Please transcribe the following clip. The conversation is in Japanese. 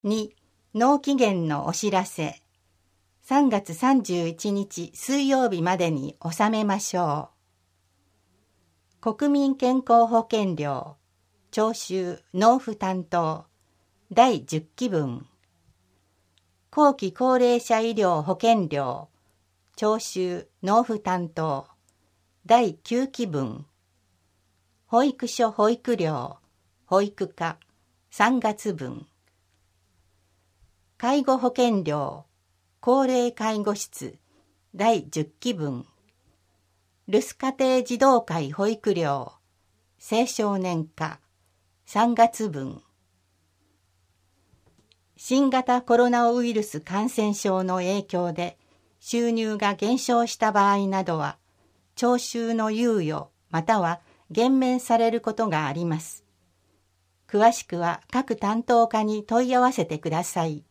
2、納期限のお知らせ。3月31日水曜日までに納めましょう。国民健康保険料、徴収・納付担当、第10期分。後期高齢者医療保険料、徴収・納付担当、第9期分。保育所保育料、保育課、3月分。介護保険料、高齢介護室、第10期分。留守家庭児童会保育料、青少年課、3月分。新型コロナウイルス感染症の影響で収入が減少した場合などは、徴収の猶予または減免されることがあります。詳しくは各担当課に問い合わせてください。